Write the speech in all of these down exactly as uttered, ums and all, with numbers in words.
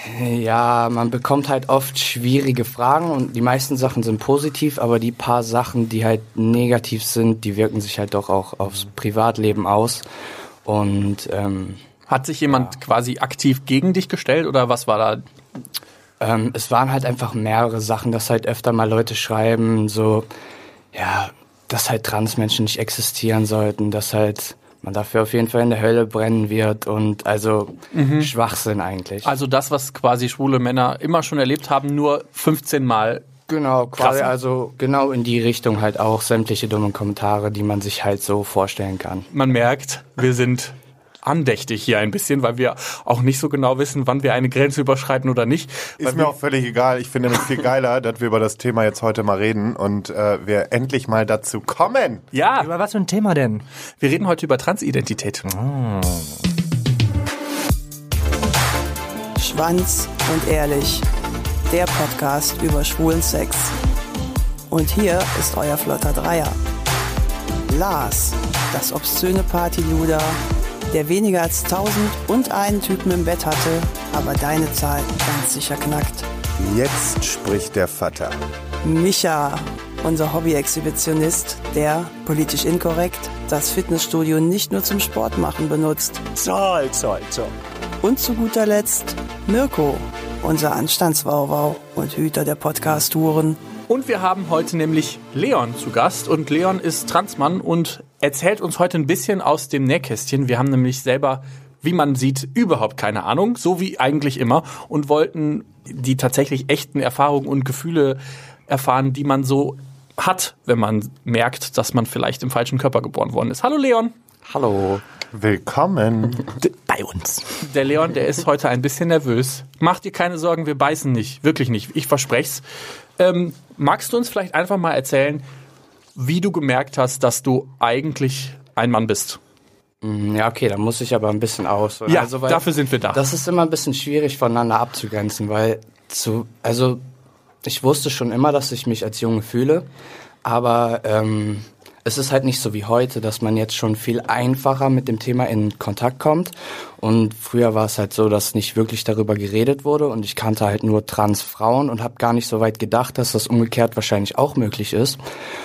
Ja, man bekommt halt oft schwierige Fragen und die meisten Sachen sind positiv, aber die paar Sachen, die halt negativ sind, die wirken sich halt doch auch aufs Privatleben aus. Und ähm, hat sich jemand ja. quasi aktiv gegen dich gestellt oder was war da? Ähm, es waren halt einfach mehrere Sachen, dass halt öfter mal Leute schreiben, so, ja, dass halt Transmenschen nicht existieren sollten, dass halt man dafür auf jeden Fall in der Hölle brennen wird und also mhm. Schwachsinn eigentlich. Also das, was quasi schwule Männer immer schon erlebt haben, nur fünfzehn Mal. Genau, quasi also genau in die Richtung halt auch sämtliche dumme Kommentare, die man sich halt so vorstellen kann. Man merkt, wir sind andächtig hier ein bisschen, weil wir auch nicht so genau wissen, wann wir eine Grenze überschreiten oder nicht. Ist mir auch völlig egal. Ich finde es viel geiler, dass wir über das Thema jetzt heute mal reden und äh, wir endlich mal dazu kommen. Ja. Über was für ein Thema denn? Wir reden heute über Transidentität. Oh. Schwanz und ehrlich. Der Podcast über schwulen Sex. Und hier ist euer flotter Dreier. Lars, das obszöne Partyluder, der weniger als tausend und einen Typen im Bett hatte, aber deine Zahl ganz sicher knackt. Jetzt spricht der Vater. Micha, unser Hobby-Exhibitionist, der, politisch inkorrekt, das Fitnessstudio nicht nur zum Sport machen benutzt. Zoll, zoll, zoll. Und zu guter Letzt Mirko, unser Anstandswauwau und Hüter der Podcast-Touren. Und wir haben heute nämlich Leon zu Gast und Leon ist Transmann und erzählt uns heute ein bisschen aus dem Nähkästchen. Wir haben nämlich selber, wie man sieht, überhaupt keine Ahnung, so wie eigentlich immer und wollten die tatsächlich echten Erfahrungen und Gefühle erfahren, die man so hat, wenn man merkt, dass man vielleicht im falschen Körper geboren worden ist. Hallo Leon. Hallo. Willkommen bei uns. Der Leon, der ist heute ein bisschen nervös. Mach dir keine Sorgen, wir beißen nicht. Wirklich nicht. Ich versprech's. Ähm, magst du uns vielleicht einfach mal erzählen, wie du gemerkt hast, dass du eigentlich ein Mann bist? Ja, okay, da muss ich aber ein bisschen aus. Ja, also, weil dafür sind wir da. Das ist immer ein bisschen schwierig voneinander abzugrenzen, weil zu, also ich wusste schon immer, dass ich mich als Junge fühle, aber ähm, es ist halt nicht so wie heute, dass man jetzt schon viel einfacher mit dem Thema in Kontakt kommt. Und früher war es halt so, dass nicht wirklich darüber geredet wurde und ich kannte halt nur Transfrauen und habe gar nicht so weit gedacht, dass das umgekehrt wahrscheinlich auch möglich ist.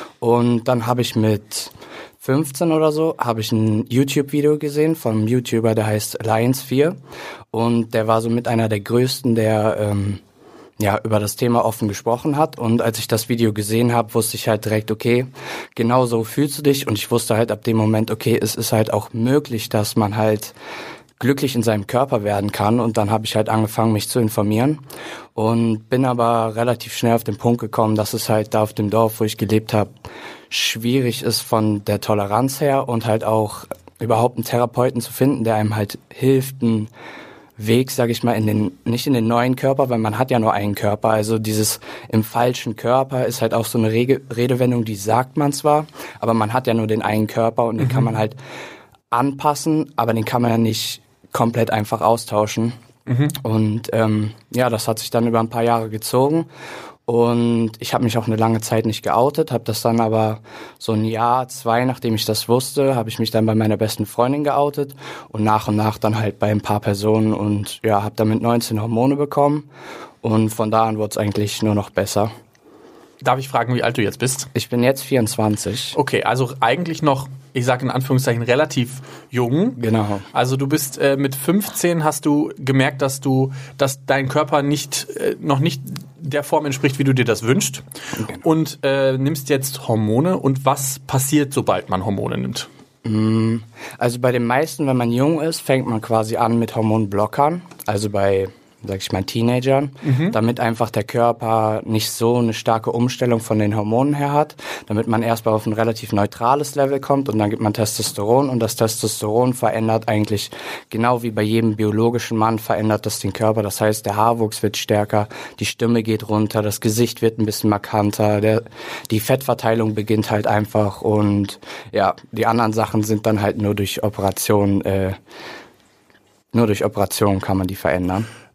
Und dann habe ich mit fünfzehn oder so, habe ich ein YouTube-Video gesehen von einem YouTuber, der heißt Lions vier und der war so mit einer der größten, der ähm, ja über das Thema offen gesprochen hat. Und als ich das Video gesehen habe, wusste ich halt direkt, okay, genau so fühlst du dich. Und ich wusste halt ab dem Moment, okay, es ist halt auch möglich, dass man halt glücklich in seinem Körper werden kann. Und dann habe ich halt angefangen, mich zu informieren und bin aber relativ schnell auf den Punkt gekommen, dass es halt da auf dem Dorf, wo ich gelebt habe, schwierig ist von der Toleranz her und halt auch überhaupt einen Therapeuten zu finden, der einem halt hilft, einen Weg, sage ich mal, in den nicht in den neuen Körper, weil man hat ja nur einen Körper. Also dieses im falschen Körper ist halt auch so eine Rege- Redewendung, die sagt man zwar, aber man hat ja nur den einen Körper und den mhm. kann man halt anpassen, aber den kann man ja nicht komplett einfach austauschen. Mhm. Und ähm, ja, das hat sich dann über ein paar Jahre gezogen. Und ich habe mich auch eine lange Zeit nicht geoutet, habe das dann aber so ein Jahr, zwei, nachdem ich das wusste, habe ich mich dann bei meiner besten Freundin geoutet und nach und nach dann halt bei ein paar Personen und ja, habe dann mit neunzehn Hormone bekommen und von da an wurde es eigentlich nur noch besser. Darf ich fragen, wie alt du jetzt bist? Ich bin jetzt vierundzwanzig. Okay, also eigentlich noch, ich sage in Anführungszeichen, relativ jung. Genau. Also du bist äh, mit fünfzehn hast du gemerkt, dass du, dass dein Körper nicht äh, noch nicht der Form entspricht, wie du dir das wünschst. Genau. Und äh, nimmst jetzt Hormone. Und was passiert, sobald man Hormone nimmt? Also bei den meisten, wenn man jung ist, fängt man quasi an mit Hormonblockern. Also bei sag ich mal, Teenagern, mhm. damit einfach der Körper nicht so eine starke Umstellung von den Hormonen her hat, damit man erstmal auf ein relativ neutrales Level kommt und dann gibt man Testosteron und das Testosteron verändert eigentlich, genau wie bei jedem biologischen Mann, verändert das den Körper. Das heißt, der Haarwuchs wird stärker, die Stimme geht runter, das Gesicht wird ein bisschen markanter, der, die Fettverteilung beginnt halt einfach und ja, die anderen Sachen sind dann halt nur durch Operation, äh, nur durch Operation kann man die verändern.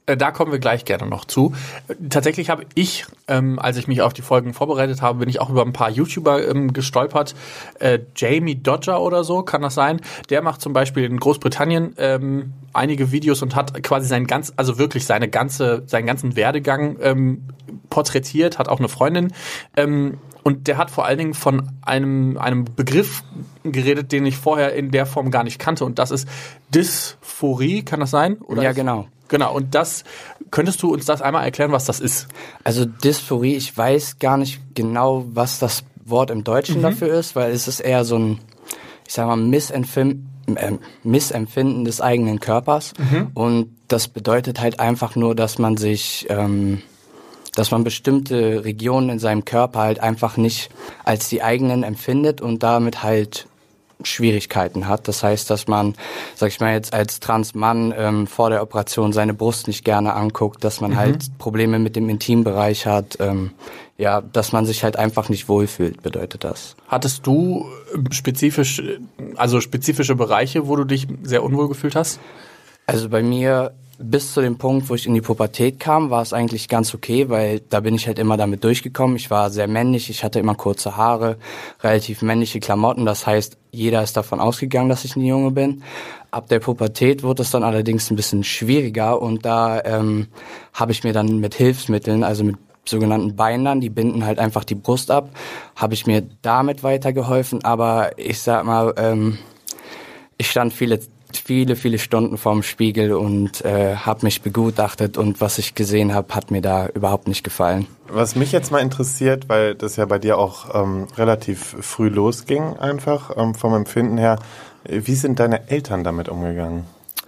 Da kommen wir gleich gerne noch zu. Tatsächlich habe ich, ähm, als ich mich auf die Folgen vorbereitet habe, bin ich auch über ein paar YouTuber ähm, gestolpert. Äh, Jamie Dodger oder so, kann das sein? Der macht zum Beispiel in Großbritannien ähm, einige Videos und hat quasi sein ganz, also wirklich seine ganze, seinen ganzen Werdegang ähm, porträtiert, hat auch eine Freundin. Ähm, und der hat vor allen Dingen von einem, einem Begriff geredet, den ich vorher in der Form gar nicht kannte. Und das ist Dysphorie, kann das sein? Oder ja, genau. Genau, und das, könntest du uns das einmal erklären, was das ist? Also Dysphorie, ich weiß gar nicht genau, was das Wort im Deutschen mhm. dafür ist, weil es ist eher so ein, ich sag mal, Missempfinden, äh, Missempfinden des eigenen Körpers. Mhm. Und das bedeutet halt einfach nur, dass man sich, ähm, dass man bestimmte Regionen in seinem Körper halt einfach nicht als die eigenen empfindet und damit halt Schwierigkeiten hat. Das heißt, dass man, sag ich mal jetzt als Transmann ähm, vor der Operation seine Brust nicht gerne anguckt, dass man mhm. halt Probleme mit dem Intimbereich hat, ähm, ja, dass man sich halt einfach nicht wohlfühlt, bedeutet das. Hattest du spezifisch, also spezifische Bereiche, wo du dich sehr unwohl gefühlt hast? Also bei mir bis zu dem Punkt, wo ich in die Pubertät kam, war es eigentlich ganz okay, weil da bin ich halt immer damit durchgekommen. Ich war sehr männlich, ich hatte immer kurze Haare, relativ männliche Klamotten. Das heißt, jeder ist davon ausgegangen, dass ich ein Junge bin. Ab der Pubertät wurde es dann allerdings ein bisschen schwieriger und da ähm, habe ich mir dann mit Hilfsmitteln, also mit sogenannten Bindern, die binden halt einfach die Brust ab, habe ich mir damit weitergeholfen. Aber ich sag mal, ähm, ich stand viele viele, viele Stunden vorm Spiegel und äh, habe mich begutachtet und was ich gesehen habe, hat mir da überhaupt nicht gefallen. Was mich jetzt mal interessiert, weil das ja bei dir auch ähm, relativ früh losging einfach, ähm, vom Empfinden her, wie sind deine Eltern damit umgegangen?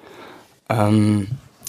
Ähm,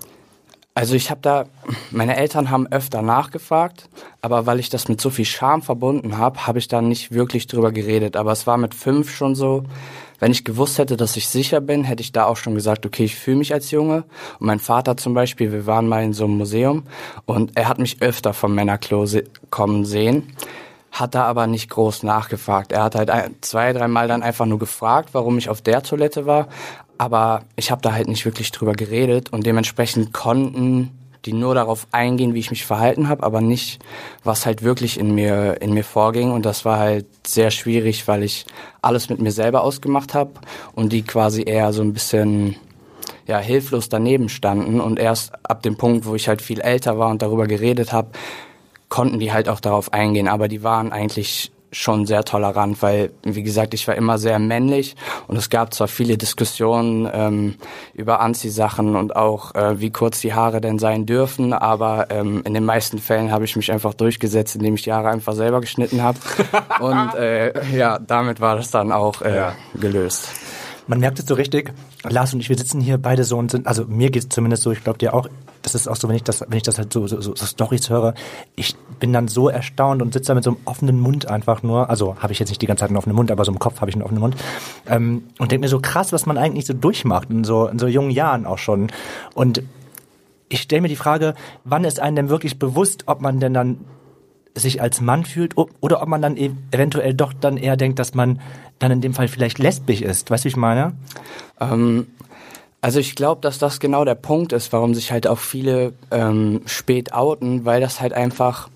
also ich habe da, meine Eltern haben öfter nachgefragt, aber weil ich das mit so viel Scham verbunden habe, habe ich da nicht wirklich drüber geredet. Aber es war mit fünf schon so, wenn ich gewusst hätte, dass ich sicher bin, hätte ich da auch schon gesagt, okay, ich fühle mich als Junge. Und mein Vater zum Beispiel, wir waren mal in so einem Museum und er hat mich öfter vom Männerklo se- kommen sehen, hat da aber nicht groß nachgefragt. Er hat halt ein, zwei, dreimal dann einfach nur gefragt, warum ich auf der Toilette war. Aber ich habe da halt nicht wirklich drüber geredet und dementsprechend konnten die nur darauf eingehen, wie ich mich verhalten habe, aber nicht, was halt wirklich in mir in mir vorging. Und das war halt sehr schwierig, weil ich alles mit mir selber ausgemacht habe und die quasi eher so ein bisschen ja hilflos daneben standen. Und erst ab dem Punkt, wo ich halt viel älter war und darüber geredet habe, konnten die halt auch darauf eingehen. Aber die waren eigentlich schon sehr tolerant, weil, wie gesagt, ich war immer sehr männlich und es gab zwar viele Diskussionen ähm, über Anziehsachen und auch, äh, wie kurz die Haare denn sein dürfen, aber ähm, in den meisten Fällen habe ich mich einfach durchgesetzt, indem ich die Haare einfach selber geschnitten habe und äh, ja, damit war das dann auch äh, ja. gelöst. Man merkt es so richtig, Lars und ich, wir sitzen hier beide so und sind, also mir geht es zumindest so, ich glaube dir auch, das ist auch so, wenn ich das, wenn ich das halt so, so, so Storys höre, ich bin dann so erstaunt und sitze da mit so einem offenen Mund einfach nur, also habe ich jetzt nicht die ganze Zeit einen offenen Mund, aber so im Kopf habe ich einen offenen Mund ähm, und denke mir so krass, was man eigentlich so durchmacht in so, in so jungen Jahren auch schon. Und ich stelle mir die Frage, wann ist einem denn wirklich bewusst, ob man denn dann sich als Mann fühlt oder ob man dann e- eventuell doch dann eher denkt, dass man dann in dem Fall vielleicht lesbisch ist. Weißt du, wie ich meine? Ähm, also ich glaube, dass das genau der Punkt ist, warum sich halt auch viele ähm, spät outen, weil das halt einfach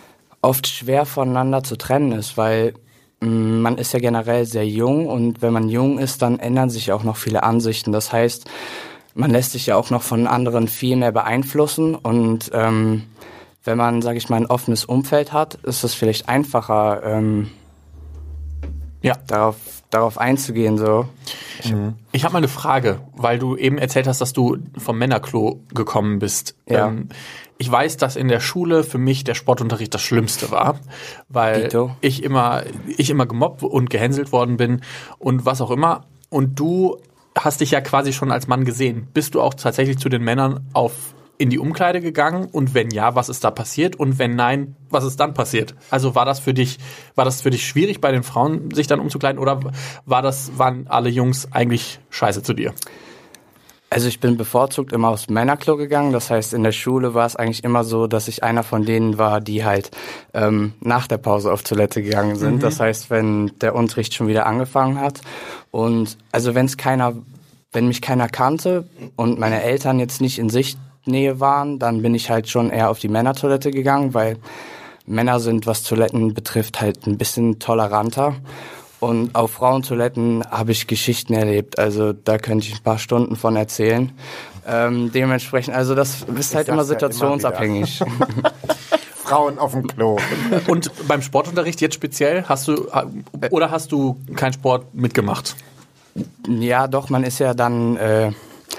oft schwer voneinander zu trennen ist, weil mh, man ist ja generell sehr jung und wenn man jung ist, dann ändern sich auch noch viele Ansichten. Das heißt, man lässt sich ja auch noch von anderen viel mehr beeinflussen und ähm, wenn man, sage ich mal, ein offenes Umfeld hat, ist es vielleicht einfacher, ähm, ja, darauf, darauf einzugehen. So. Mhm. Ich habe mal eine Frage, weil du eben erzählt hast, dass du vom Männerklo gekommen bist. Ja. Ähm, ich weiß, dass in der Schule für mich der Sportunterricht das Schlimmste war, weil Dito. ich immer, ich immer gemobbt und gehänselt worden bin und was auch immer. Und du hast dich ja quasi schon als Mann gesehen. Bist du auch tatsächlich zu den Männern auf in die Umkleide gegangen und wenn ja, was ist da passiert und wenn nein, was ist dann passiert? Also war das für dich, war das für dich schwierig bei den Frauen sich dann umzukleiden oder war das, waren alle Jungs eigentlich scheiße zu dir? Also ich bin bevorzugt immer aufs Männerklo gegangen, das heißt in der Schule war es eigentlich immer so, dass ich einer von denen war, die halt ähm, nach der Pause auf Toilette gegangen sind. Mhm. Das heißt, wenn der Unterricht schon wieder angefangen hat und also wenn es keiner, wenn mich keiner kannte und meine Eltern jetzt nicht in Sicht Kontaktnähe waren, dann bin ich halt schon eher auf die Männertoilette gegangen, weil Männer sind, was Toiletten betrifft, halt ein bisschen toleranter. Und auf Frauentoiletten habe ich Geschichten erlebt, also da könnte ich ein paar Stunden von erzählen. Ähm, dementsprechend, also das ist halt immer situationsabhängig. Ja immer Frauen auf dem Klo. Und beim Sportunterricht jetzt speziell, hast du oder hast du keinen Sport mitgemacht? Ja, doch, man ist ja dann äh,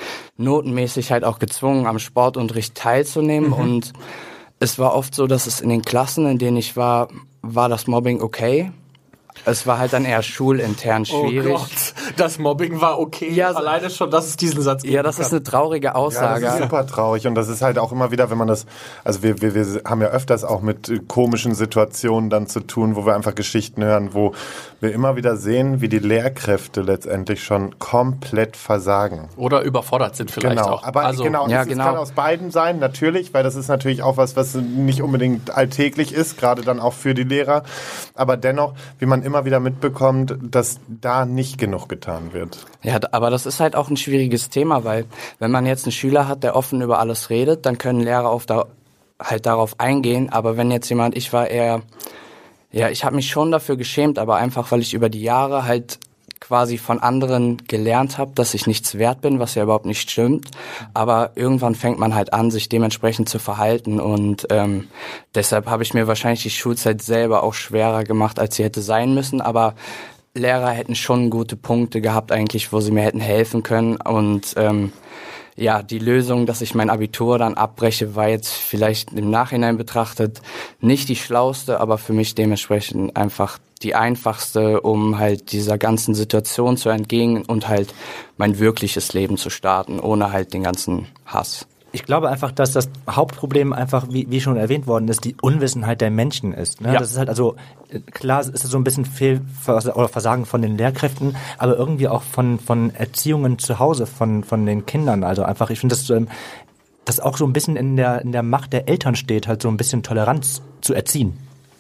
notenmäßig halt auch gezwungen, am Sportunterricht teilzunehmen. Mhm. Und es war oft so, dass es in den Klassen, in denen ich war, war das Mobbing okay. Es war halt dann eher schulintern schwierig. Oh Gott, das Mobbing war okay. Ja, alleine schon, dass es diesen Satz gibt. Ja, das ist eine traurige Aussage. Ja, das ist super traurig und das ist halt auch immer wieder, wenn man das, also wir, wir, wir haben ja öfters auch mit komischen Situationen dann zu tun, wo wir einfach Geschichten hören, wo wir immer wieder sehen, wie die Lehrkräfte letztendlich schon komplett versagen. Oder überfordert sind vielleicht genau, auch. Aber also, genau, ja, es genau. kann aus beiden sein, natürlich, weil das ist natürlich auch was, was nicht unbedingt alltäglich ist, gerade dann auch für die Lehrer. Aber dennoch, wie man immer wieder mitbekommt, dass da nicht genug getan wird. Ja, aber das ist halt auch ein schwieriges Thema, weil wenn man jetzt einen Schüler hat, der offen über alles redet, dann können Lehrer auf da, halt darauf eingehen. Aber wenn jetzt jemand, ich war eher, ja, ich habe mich schon dafür geschämt, aber einfach, weil ich über die Jahre halt quasi von anderen gelernt habe, dass ich nichts wert bin, was ja überhaupt nicht stimmt. Aber irgendwann fängt man halt an, sich dementsprechend zu verhalten und ähm, deshalb habe ich mir wahrscheinlich die Schulzeit selber auch schwerer gemacht, als sie hätte sein müssen. Aber Lehrer hätten schon gute Punkte gehabt eigentlich, wo sie mir hätten helfen können und ähm, ja, die Lösung, dass ich mein Abitur dann abbreche, war jetzt vielleicht im Nachhinein betrachtet nicht die schlauste, aber für mich dementsprechend einfach die einfachste, um halt dieser ganzen Situation zu entgehen und halt mein wirkliches Leben zu starten, ohne halt den ganzen Hass. Ich glaube einfach, dass das Hauptproblem einfach, wie, wie schon erwähnt worden ist, die Unwissenheit der Menschen ist. Ne? Ja. Das ist halt also, klar ist es so ein bisschen Fehl oder Versagen von den Lehrkräften, aber irgendwie auch von, von Erziehungen zu Hause, von, von den Kindern. Also einfach, ich finde, dass ähm, das auch so ein bisschen in der, in der Macht der Eltern steht, halt so ein bisschen Toleranz zu erziehen.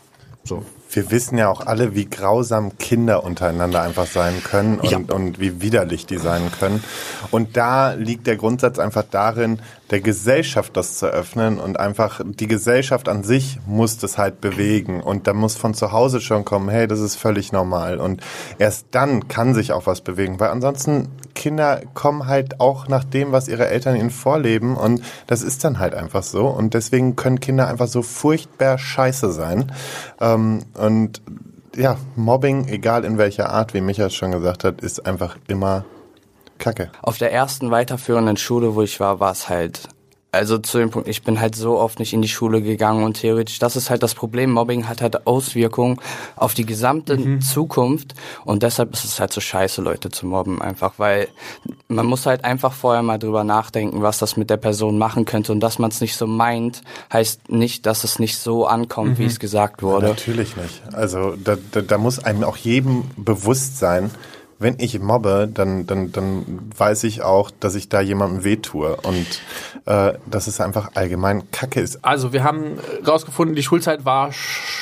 So. Wir wissen ja auch alle, wie grausam Kinder untereinander einfach sein können und, ja. und wie widerlich die sein können. Und da liegt der Grundsatz einfach darin, der Gesellschaft das zu öffnen und einfach die Gesellschaft an sich muss das halt bewegen und da muss von zu Hause schon kommen, hey, das ist völlig normal und erst dann kann sich auch was bewegen, weil ansonsten Kinder kommen halt auch nach dem, was ihre Eltern ihnen vorleben und das ist dann halt einfach so und deswegen können Kinder einfach so furchtbar scheiße sein ähm, und ja, Mobbing, egal in welcher Art, wie Micha schon gesagt hat, ist einfach immer Kacke. Auf der ersten weiterführenden Schule, wo ich war, war es halt, also zu dem Punkt, ich bin halt so oft nicht in die Schule gegangen und theoretisch, das ist halt das Problem, Mobbing hat halt Auswirkungen auf die gesamte mhm. Zukunft und deshalb ist es halt so scheiße, Leute zu mobben einfach, weil man muss halt einfach vorher mal drüber nachdenken, was das mit der Person machen könnte und dass man es nicht so meint, heißt nicht, dass es nicht so ankommt, mhm. wie es gesagt wurde. Ja, natürlich nicht. Also da, da, da muss einem auch jedem bewusst sein, wenn ich mobbe, dann, dann, dann weiß ich auch, dass ich da jemandem wehtue und äh, dass es einfach allgemein Kacke ist. Also wir haben rausgefunden, die Schulzeit war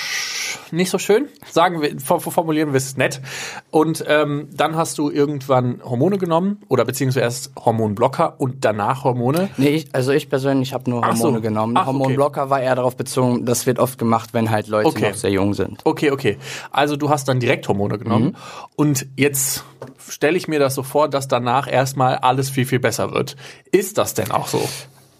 nicht so schön, sagen wir, formulieren wir es nett. Und ähm, dann hast du irgendwann Hormone genommen oder beziehungsweise erst Hormonblocker und danach Hormone? Nee, ich, also ich persönlich habe nur Hormone so. genommen. Ach, Hormonblocker okay. war eher darauf bezogen, das wird oft gemacht, wenn halt Leute okay. noch sehr jung sind. Okay, okay. Also du hast dann direkt Hormone genommen mhm. und jetzt stelle ich mir das so vor, dass danach erstmal alles viel, viel besser wird. Ist das denn auch so?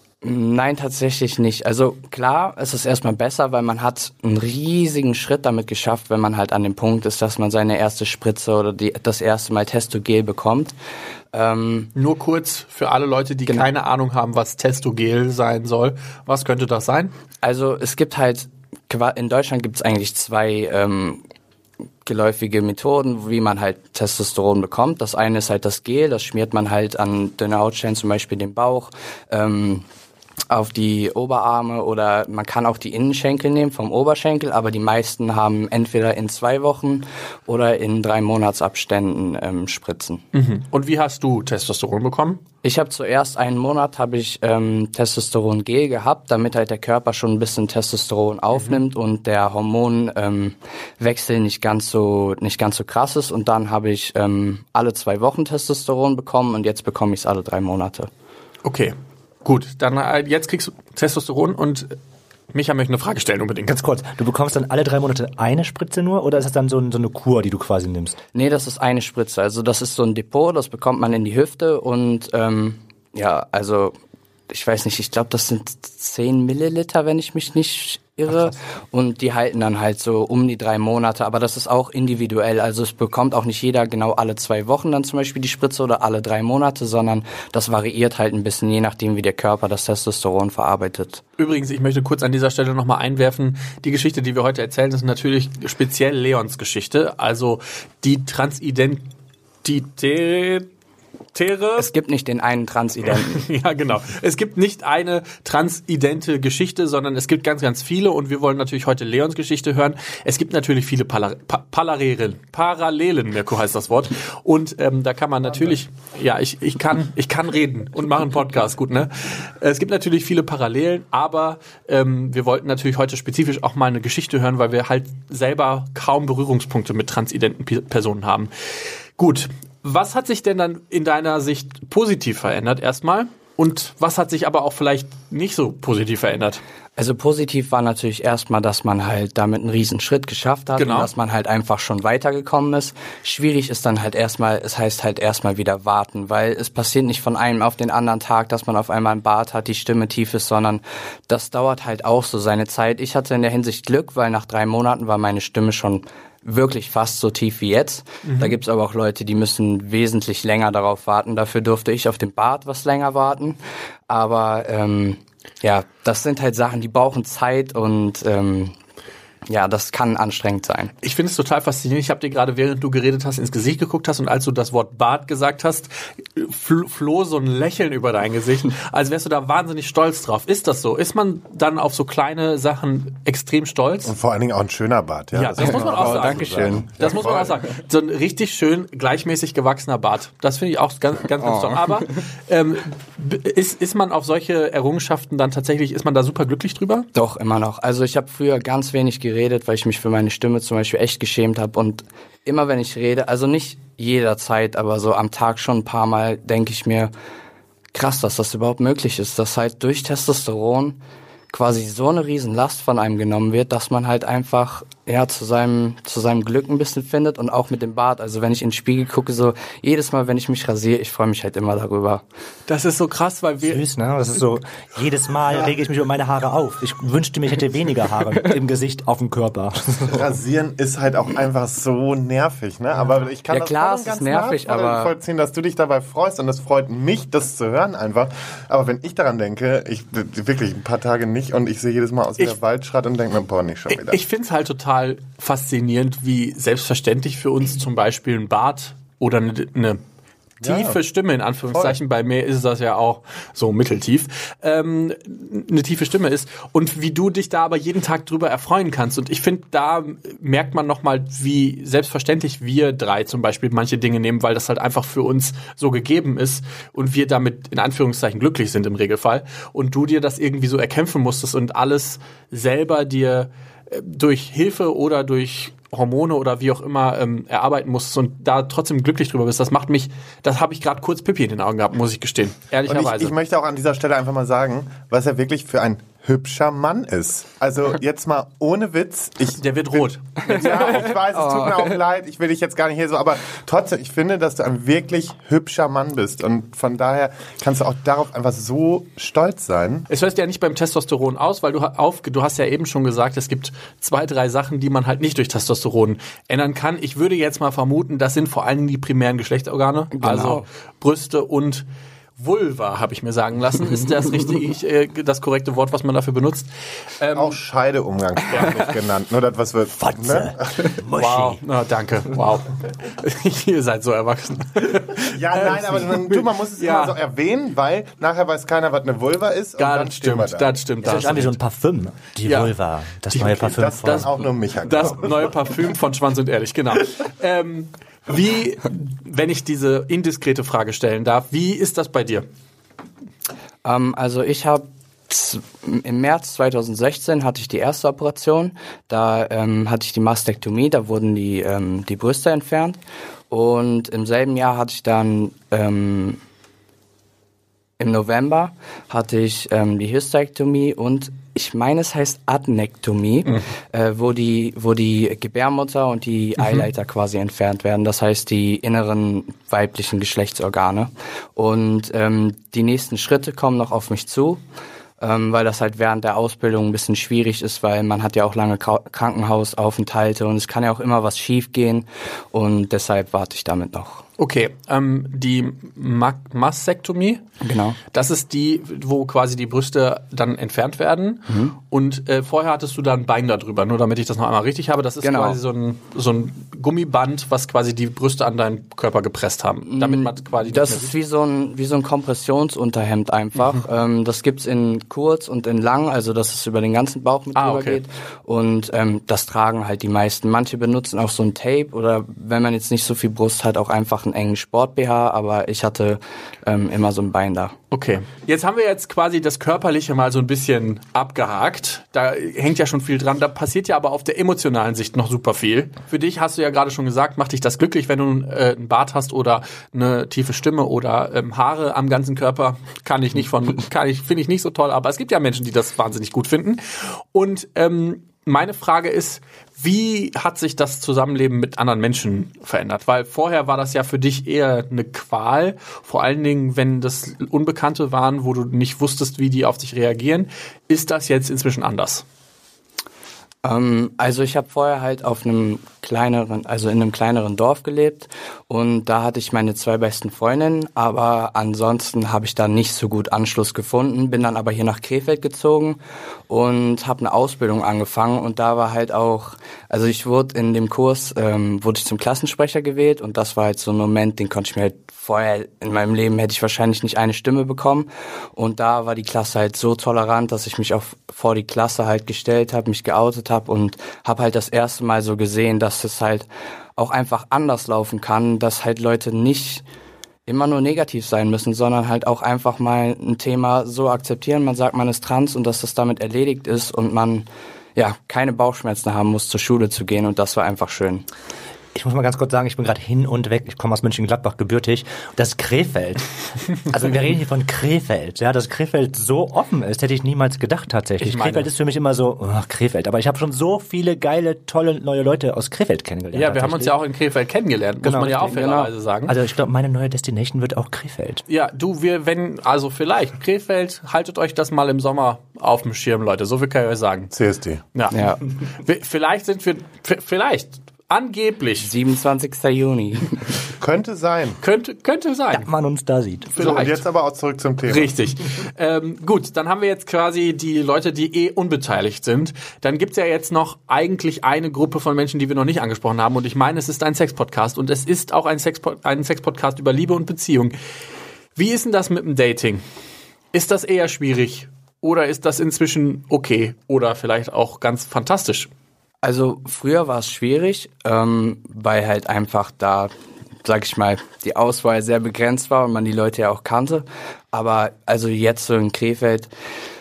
Nein, tatsächlich nicht. Also klar, es ist erstmal besser, weil man hat einen riesigen Schritt damit geschafft, wenn man halt an dem Punkt ist, dass man seine erste Spritze oder die, das erste Mal Testogel bekommt. Ähm, Nur kurz für alle Leute, die genau. keine Ahnung haben, was Testogel sein soll. Was könnte das sein? Also es gibt halt, in Deutschland gibt es eigentlich zwei ähm, geläufige Methoden, wie man halt Testosteron bekommt. Das eine ist halt das Gel, das schmiert man halt an dünne Hautstellen, zum Beispiel den Bauch, ähm, auf die Oberarme oder man kann auch die Innenschenkel nehmen vom Oberschenkel, aber die meisten haben entweder in zwei Wochen oder in drei Monatsabständen ähm, Spritzen. Mhm. Und wie hast du Testosteron bekommen? Ich habe zuerst einen Monat habe ich ähm, Testosteron-Gel gehabt, damit halt der Körper schon ein bisschen Testosteron aufnimmt mhm. und der Hormonwechsel ähm, nicht ganz so nicht ganz so krass ist. Und dann habe ich ähm, alle zwei Wochen Testosteron bekommen und jetzt bekomme ich es alle drei Monate. Okay. Gut, dann äh, jetzt kriegst du Testosteron und Micha möchte eine Frage stellen unbedingt. Ganz kurz, du bekommst dann alle drei Monate eine Spritze nur oder ist es dann so, ein, so eine Kur, die du quasi nimmst? Nee, das ist eine Spritze. Also das ist so ein Depot, das bekommt man in die Hüfte und ähm, ja, also ich weiß nicht, ich glaube, das sind zehn Milliliter, wenn ich mich nicht irre. Ach, und die halten dann halt so um die drei Monate. Aber das ist auch individuell. Also es bekommt auch nicht jeder genau alle zwei Wochen dann zum Beispiel die Spritze oder alle drei Monate, sondern das variiert halt ein bisschen, je nachdem, wie der Körper das Testosteron verarbeitet. Übrigens, ich möchte kurz an dieser Stelle nochmal einwerfen, die Geschichte, die wir heute erzählen, ist natürlich speziell Leons Geschichte. Also die Transidentität... Es gibt nicht den einen Transidenten. Ja, genau. Es gibt nicht eine transidente Geschichte, sondern es gibt ganz, ganz viele und wir wollen natürlich heute Leons Geschichte hören. Es gibt natürlich viele Pala- pa- Parallelen, Parallelen, Mirko heißt das Wort. Und ähm, da kann man natürlich, ja, ich, ich kann ich kann reden und mache einen Podcast, gut, ne? Es gibt natürlich viele Parallelen, aber ähm, wir wollten natürlich heute spezifisch auch mal eine Geschichte hören, weil wir halt selber kaum Berührungspunkte mit transidenten P- Personen haben. Gut. Was hat sich denn dann in deiner Sicht positiv verändert erstmal? Und was hat sich aber auch vielleicht nicht so positiv verändert? Also positiv war natürlich erstmal, dass man halt damit einen riesen Schritt geschafft hat, genau, und dass man halt einfach schon weitergekommen ist. Schwierig ist dann halt erstmal, es heißt halt erstmal wieder warten, weil es passiert nicht von einem auf den anderen Tag, dass man auf einmal einen Bart hat, die Stimme tief ist, sondern das dauert halt auch so seine Zeit. Ich hatte in der Hinsicht Glück, weil nach drei Monaten war meine Stimme schon wirklich fast so tief wie jetzt. Mhm. Da gibt's aber auch Leute, die müssen wesentlich länger darauf warten. Dafür durfte ich auf den Bart was länger warten. Aber ähm, ja, das sind halt Sachen, die brauchen Zeit und ähm, ja, das kann anstrengend sein. Ich finde es total faszinierend. Ich habe dir gerade, während du geredet hast, ins Gesicht geguckt hast und als du das Wort Bart gesagt hast, fl- floh so ein Lächeln über dein Gesicht, als wärst du da wahnsinnig stolz drauf. Ist das so? Ist man dann auf so kleine Sachen extrem stolz? Und vor allen Dingen auch ein schöner Bart. Ja, ja das, das muss man auch sagen. Dankeschön. Das muss man auch sagen. So ein richtig schön gleichmäßig gewachsener Bart. Das finde ich auch ganz, ganz, ganz oh. toll. Aber ähm, ist, ist man auf solche Errungenschaften dann tatsächlich, ist man da super glücklich drüber? Doch, immer noch. Also ich habe früher ganz wenig geredet, weil ich mich für meine Stimme zum Beispiel echt geschämt habe. Und immer wenn ich rede, also nicht jederzeit, aber so am Tag schon ein paar Mal, denke ich mir, krass, dass das überhaupt möglich ist, dass halt durch Testosteron quasi so eine Riesenlast von einem genommen wird, dass man halt einfach ja zu seinem zu seinem Glück ein bisschen findet und auch mit dem Bart. Also wenn ich in den Spiegel gucke, so jedes Mal, wenn ich mich rasiere, ich freue mich halt immer darüber. Das ist so krass, weil wir... Süß, ne? Das ist so, jedes Mal rege ich mich über meine Haare auf. Ich wünschte mir, ich hätte weniger Haare im Gesicht, auf dem Körper. Rasieren ist halt auch einfach so nervig, ne? Aber ich kann ja, das klar, voll es und ist nervig, aber nachvollziehen, dass du dich dabei freust und es freut mich, das zu hören einfach. Aber wenn ich daran denke, ich wirklich ein paar Tage nicht und ich sehe jedes Mal aus wie der Waldschrat und denke mir, boah, nicht schon wieder. Ich finde es halt total faszinierend, wie selbstverständlich für uns zum Beispiel ein Bart oder eine, eine tiefe ja, Stimme, in Anführungszeichen, voll. Bei mir ist das ja auch so mitteltief, ähm, eine tiefe Stimme ist und wie du dich da aber jeden Tag drüber erfreuen kannst. Und ich finde, da merkt man nochmal, wie selbstverständlich wir drei zum Beispiel manche Dinge nehmen, weil das halt einfach für uns so gegeben ist und wir damit in Anführungszeichen glücklich sind im Regelfall und du dir das irgendwie so erkämpfen musstest und alles selber dir durch Hilfe oder durch Hormone oder wie auch immer ähm, erarbeiten musstest und da trotzdem glücklich drüber bist. Das macht mich, das habe ich gerade kurz Pipi in den Augen gehabt, muss ich gestehen. Ehrlicherweise. Und ich, ich möchte auch an dieser Stelle einfach mal sagen, was er wirklich für ein hübscher Mann ist. Also jetzt mal ohne Witz. Ich Der wird rot. Bin, ja, ich weiß, es tut mir auch leid. Ich will dich jetzt gar nicht hier so, aber trotzdem, ich finde, dass du ein wirklich hübscher Mann bist und von daher kannst du auch darauf einfach so stolz sein. Es hört ja nicht beim Testosteron aus, weil du auf, du hast ja eben schon gesagt, es gibt zwei, drei Sachen, die man halt nicht durch Testosteron ändern kann. Ich würde jetzt mal vermuten, das sind vor allem die primären Geschlechtsorgane, genau. Also Brüste und Vulva, habe ich mir sagen lassen. Ist das richtig, äh, das korrekte Wort, was man dafür benutzt? Ähm, auch Scheide umgangssprachlich genannt. Nur das, was wird... Fotze. Ne? Wow, na, danke. Wow. Ihr seid so erwachsen. Ja, nein, aber du, man muss es ja. immer so erwähnen, weil nachher weiß keiner, was eine Vulva ist. Und dann stimmt, da. das stimmt. Das ist an wie so ein Parfüm, die ja. Vulva. Das die, neue Parfüm. Das von dann auch nur Micha. Das neue Parfüm von Schwanz und Ehrlich, genau. ähm, wie, wenn ich diese indiskrete Frage stellen darf, wie ist das bei dir? Ähm, also ich habe im März zweitausendsechzehn hatte ich die erste Operation. Da ähm, hatte ich die Mastektomie, da wurden die, ähm, die Brüste entfernt. Und im selben Jahr hatte ich dann ähm, im November hatte ich ähm, die Hysterektomie und ich meine, es heißt Adnektomie, mhm. äh, wo die wo die Gebärmutter und die mhm. Eileiter quasi entfernt werden. Das heißt, die inneren weiblichen Geschlechtsorgane. Und ähm, die nächsten Schritte kommen noch auf mich zu, ähm, weil das halt während der Ausbildung ein bisschen schwierig ist, weil man hat ja auch lange Ka- Krankenhausaufenthalte und es kann ja auch immer was schief gehen. Und deshalb warte ich damit noch. Okay, ähm, die Ma- Mastektomie, genau. Das ist die, wo quasi die Brüste dann entfernt werden. Mhm. Und äh, vorher hattest du da ein Bein da drüber, nur damit ich das noch einmal richtig habe. Das ist genau. quasi so ein, so ein Gummiband, was quasi die Brüste an deinen Körper gepresst haben. Damit man quasi das ist wie so ein wie so ein Kompressionsunterhemd einfach. Mhm. Ähm, das gibt's in kurz und in lang, also dass es über den ganzen Bauch mit ah, drüber okay. geht. Und ähm, das tragen halt die meisten. Manche benutzen auch so ein Tape oder wenn man jetzt nicht so viel Brust hat, auch einfach einen engen Sport-B H, aber ich hatte ähm, immer so ein Bein da. Okay, jetzt haben wir jetzt quasi das Körperliche mal so ein bisschen abgehakt. Da hängt ja schon viel dran. Da passiert ja aber auf der emotionalen Sicht noch super viel. Für dich hast du ja gerade schon gesagt, macht dich das glücklich, wenn du äh, einen Bart hast oder eine tiefe Stimme oder ähm, Haare am ganzen Körper. Kann ich nicht von, kann ich, finde ich nicht so toll, aber es gibt ja Menschen, die das wahnsinnig gut finden. Und ähm, meine Frage ist, wie hat sich das Zusammenleben mit anderen Menschen verändert? Weil vorher war das ja für dich eher eine Qual, vor allen Dingen, wenn das Unbekannte waren, wo du nicht wusstest, wie die auf dich reagieren. Ist das jetzt inzwischen anders? Ähm, also ich habe vorher halt auf einem kleineren, also in einem kleineren Dorf gelebt und da hatte ich meine zwei besten Freundinnen, aber ansonsten habe ich da nicht so gut Anschluss gefunden, bin dann aber hier nach Krefeld gezogen und habe eine Ausbildung angefangen und da war halt auch, also ich wurde in dem Kurs, ähm, wurde ich zum Klassensprecher gewählt und das war halt so ein Moment, den konnte ich mir halt vorher in meinem Leben hätte ich wahrscheinlich nicht eine Stimme bekommen und da war die Klasse halt so tolerant, dass ich mich auch vor die Klasse halt gestellt habe, mich geoutet habe und habe halt das erste Mal so gesehen, dass es halt auch einfach anders laufen kann, dass halt Leute nicht immer nur negativ sein müssen, sondern halt auch einfach mal ein Thema so akzeptieren, man sagt, man ist trans und dass das damit erledigt ist und man ja keine Bauchschmerzen haben muss, zur Schule zu gehen und das war einfach schön. Ich muss mal ganz kurz sagen, ich bin gerade hin und weg. Ich komme aus Mönchengladbach gebürtig. Das Krefeld. Also wir reden hier von Krefeld. Ja, dass Krefeld so offen ist, hätte ich niemals gedacht tatsächlich. Ich meine, Krefeld ist für mich immer so, oh, Krefeld. Aber ich habe schon so viele geile, tolle, neue Leute aus Krefeld kennengelernt. Ja, wir haben uns ja auch in Krefeld kennengelernt, muss genau, man ja auch fairerweise genau. sagen. Also ich glaube, meine neue Destination wird auch Krefeld. Ja, du, wir, wenn, also vielleicht, Krefeld, haltet euch das mal im Sommer auf dem Schirm, Leute. So viel kann ich euch sagen. C S D. Ja. Ja. Vielleicht sind wir, vielleicht... Angeblich. siebenundzwanzigster Juni. Könnte sein. Könnte, könnte sein. Dass man uns da sieht. So, und jetzt aber auch zurück zum Thema. Richtig. Ähm, gut, dann haben wir jetzt quasi die Leute, die eh unbeteiligt sind. Dann gibt's ja jetzt noch eigentlich eine Gruppe von Menschen, die wir noch nicht angesprochen haben. Und ich meine, es ist ein Sex-Podcast. Und es ist auch ein Sex- ein Sex-Podcast über Liebe und Beziehung. Wie ist denn das mit dem Dating? Ist das eher schwierig? Oder ist das inzwischen okay? Oder vielleicht auch ganz fantastisch? Also früher war es schwierig, ähm, weil halt einfach da, sag ich mal, die Auswahl sehr begrenzt war und man die Leute ja auch kannte. Aber also jetzt so in Krefeld,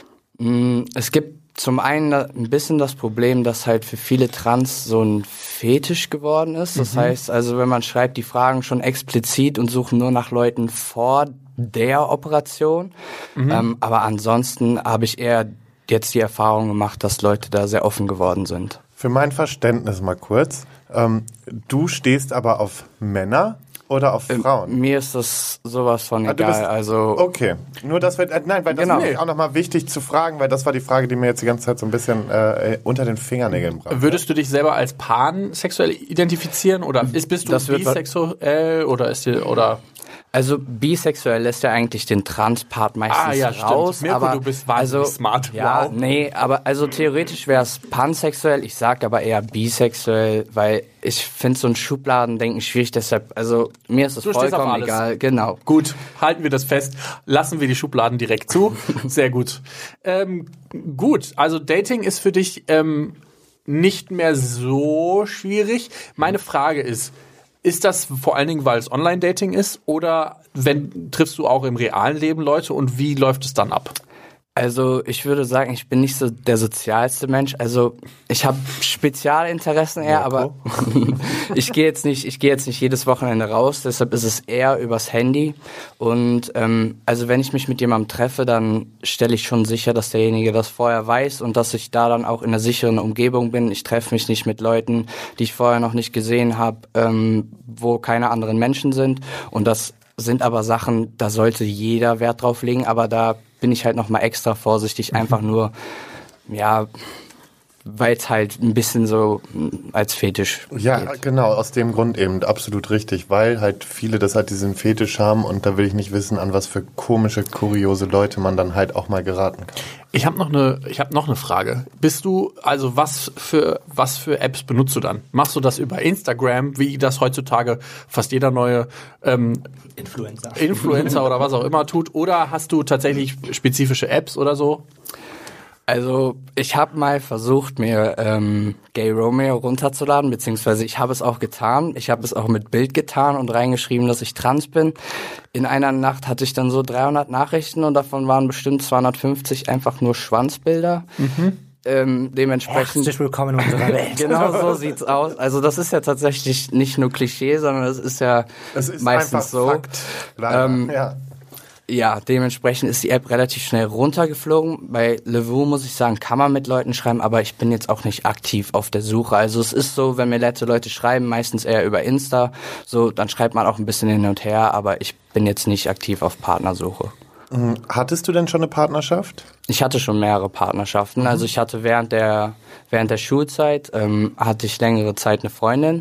mh, es gibt zum einen ein bisschen das Problem, dass halt für viele Trans so ein Fetisch geworden ist. Das mhm. heißt, also wenn man schreibt, die fragen schon explizit und suchen nur nach Leuten vor der Operation. Mhm. Ähm, aber ansonsten habe ich eher jetzt die Erfahrung gemacht, dass Leute da sehr offen geworden sind. Für mein Verständnis mal kurz. Ähm, du stehst aber auf Männer oder auf Frauen? Ähm, mir ist das sowas von ah, egal. Bist, also okay. Nur das wird, äh, nein, weil das genau. ist auch nochmal wichtig zu fragen, weil das war die Frage, die mir jetzt die ganze Zeit so ein bisschen äh, unter den Fingernägeln braucht. Würdest du dich selber als pansexuell identifizieren oder ist, bist du das bisexuell oder ist dir, oder? Also bisexuell lässt ja eigentlich den Trans-Part meistens ah, ja, raus. Stimmt. Mirko, aber du bist wahnsinnig also, smart. Ja, wow. nee, aber also theoretisch wäre es pansexuell. Ich sag aber eher bisexuell, weil ich finde so ein Schubladendenken schwierig. Deshalb, also mir ist es vollkommen egal. Genau. Gut, halten wir das fest. Lassen wir die Schubladen direkt zu. Sehr gut. Ähm, gut, also Dating ist für dich ähm, nicht mehr so schwierig. Meine Frage ist, ist das vor allen Dingen, weil es Online-Dating ist oder wenn triffst du auch im realen Leben Leute und wie läuft es dann ab? Also ich würde sagen, ich bin nicht so der sozialste Mensch. Also ich habe Spezialinteressen eher, aber ich gehe jetzt nicht, ich gehe jetzt nicht jedes Wochenende raus. Deshalb ist es eher übers Handy. Und ähm, also wenn ich mich mit jemandem treffe, dann stelle ich schon sicher, dass derjenige das vorher weiß und dass ich da dann auch in einer sicheren Umgebung bin. Ich treffe mich nicht mit Leuten, die ich vorher noch nicht gesehen habe, ähm, wo keine anderen Menschen sind. Und das sind aber Sachen, da sollte jeder Wert drauf legen, aber da bin ich halt nochmal extra vorsichtig, einfach nur, ja, weil es halt ein bisschen so als Fetisch Ja, geht. genau, aus dem Grund eben, absolut richtig, weil halt viele das halt diesen Fetisch haben und da will ich nicht wissen, an was für komische, kuriose Leute man dann halt auch mal geraten kann. Ich habe noch eine, ich habe noch eine Frage. Bist du, also was für, was für Apps benutzt du dann? Machst du das über Instagram, wie das heutzutage fast jeder neue ähm, Influencer. Influencer oder was auch immer tut? Oder hast du tatsächlich spezifische Apps oder so? Also ich habe mal versucht, mir ähm, Gay Romeo runterzuladen, beziehungsweise ich habe es auch getan. Ich habe es auch mit Bild getan und reingeschrieben, dass ich trans bin. In einer Nacht hatte ich dann so dreihundert Nachrichten und davon waren bestimmt zweihundertfünfzig einfach nur Schwanzbilder. Mhm. Ähm, dementsprechend. Herzlich willkommen in unserer Welt. Genau so sieht's aus. Also das ist ja tatsächlich nicht nur Klischee, sondern es ist ja Es ist meistens einfach so. Fakt. Leider. Ähm, ja. Ja, dementsprechend ist die App relativ schnell runtergeflogen. Bei Levu muss ich sagen, kann man mit Leuten schreiben, aber ich bin jetzt auch nicht aktiv auf der Suche. Also es ist so, wenn mir nette Leute schreiben, meistens eher über Insta, so dann schreibt man auch ein bisschen hin und her, aber ich bin jetzt nicht aktiv auf Partnersuche. Hattest du denn schon eine Partnerschaft? Ich hatte schon mehrere Partnerschaften. Also ich hatte während der während der Schulzeit ähm, hatte ich längere Zeit eine Freundin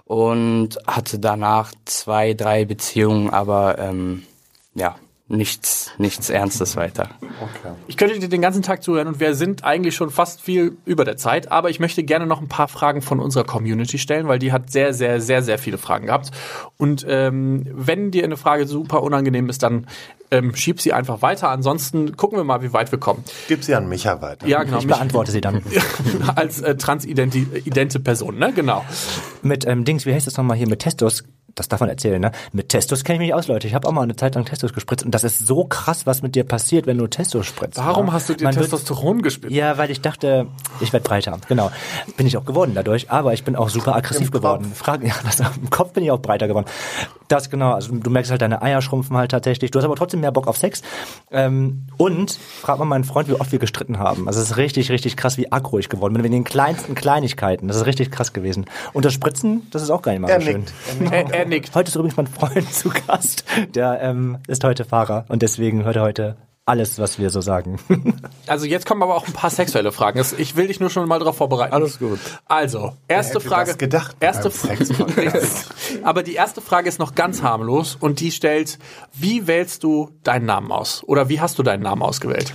und hatte danach zwei, drei Beziehungen, aber ähm, ja. Nichts, nichts Ernstes weiter. Okay. Ich könnte dir den ganzen Tag zuhören und wir sind eigentlich schon fast viel über der Zeit, aber ich möchte gerne noch ein paar Fragen von unserer Community stellen, weil die hat sehr, sehr, sehr, sehr viele Fragen gehabt. Und ähm, wenn dir eine Frage super unangenehm ist, dann ähm, schieb sie einfach weiter. Ansonsten gucken wir mal, wie weit wir kommen. Gib sie an Micha weiter. Ja, genau. Ich beantworte sie dann. Als äh, transidente Person, ne? Genau. Mit ähm, Dings, wie heißt das nochmal hier, mit Testos, das darf man erzählen, ne? Mit Testos kenne ich mich aus, Leute. Ich habe auch mal eine Zeit lang Testos gespritzt und das ist so krass, was mit dir passiert, wenn du Testos spritzt. Warum ja? hast du dir Man Testosteron wird, gespritzt? Ja, weil ich dachte, ich werde breiter. Genau. Bin ich auch geworden dadurch, aber ich bin auch super aggressiv Im geworden. Kopf. Frage, ja, das, im Kopf bin ich auch breiter geworden. Das genau, also du merkst halt, deine Eier schrumpfen halt tatsächlich. Du hast aber trotzdem mehr Bock auf Sex. Ähm, und frag mal meinen Freund, wie oft wir gestritten haben. Also es ist richtig, richtig krass, wie aggro ich geworden bin. Wegen den kleinsten Kleinigkeiten. Das ist richtig krass gewesen. Und das Spritzen, das ist auch gar nicht mal Er so schön. nickt. Er, er nickt. Heute ist übrigens mein Freund zu Gast. Der ähm, ist heute Fahrer und deswegen hört er heute alles, was wir so sagen. Also jetzt kommen aber auch ein paar sexuelle Fragen. Das- Ich will dich nur schon mal darauf vorbereiten. Alles gut. Also, erste hätte Frage. das gedacht erste beim Frage. Aber die erste Frage ist noch ganz harmlos und die stellt, wie wählst du deinen Namen aus? Oder wie hast du deinen Namen ausgewählt?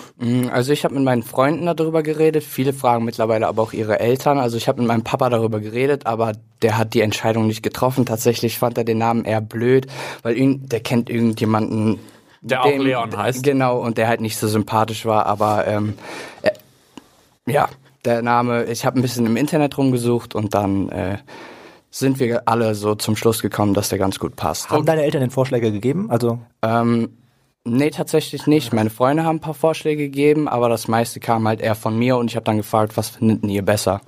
Also ich habe mit meinen Freunden darüber geredet, viele fragen mittlerweile aber auch ihre Eltern. Also ich habe mit meinem Papa darüber geredet, aber der hat die Entscheidung nicht getroffen. Tatsächlich fand er den Namen eher blöd, weil ihn, der kennt irgendjemanden, Der auch Leon heißt. Genau, und der halt nicht so sympathisch war, aber ähm, äh, ja, der Name, ich habe ein bisschen im Internet rumgesucht und dann äh, sind wir alle so zum Schluss gekommen, dass der ganz gut passt. Haben deine Eltern den Vorschläge gegeben? Also Ähm, nee, tatsächlich nicht. Meine Freunde haben ein paar Vorschläge gegeben, aber das meiste kam halt eher von mir und ich habe dann gefragt, was findet ihr besser?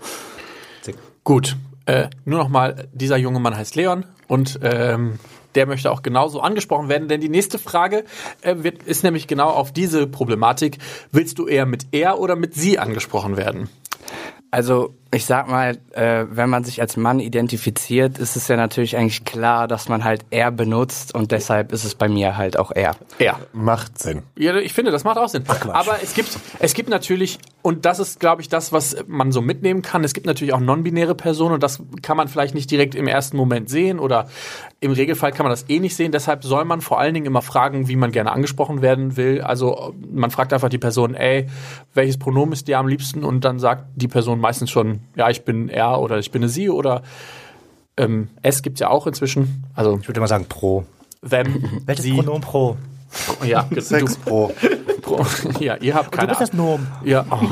Gut, äh, nur noch mal, dieser junge Mann heißt Leon und ähm, der möchte auch genauso angesprochen werden, denn die nächste Frage äh, wird, ist nämlich genau auf diese Problematik. Willst du eher mit er oder mit sie angesprochen werden? Also ich sag mal, äh, wenn man sich als Mann identifiziert, ist es ja natürlich eigentlich klar, dass man halt er benutzt und deshalb ist es bei mir halt auch er. Er. Macht Sinn. Ja, ich finde, das macht auch Sinn. Aber es gibt, es gibt natürlich, und das ist, glaube ich, das, was man so mitnehmen kann, es gibt natürlich auch non-binäre Personen und das kann man vielleicht nicht direkt im ersten Moment sehen oder im Regelfall kann man das eh nicht sehen. Deshalb soll man vor allen Dingen immer fragen, wie man gerne angesprochen werden will. Also man fragt einfach die Person, ey, welches Pronomen ist dir am liebsten? Und dann sagt die Person meistens schon, ja, ich bin er oder ich bin eine sie oder ähm, es gibt's ja auch inzwischen. Also ich würde mal sagen pro. them, Welches sie. Pronomen pro? Ja, Sex pro. Pro, ja, ihr habt Du keine bist das Nomen. Ja. Oh.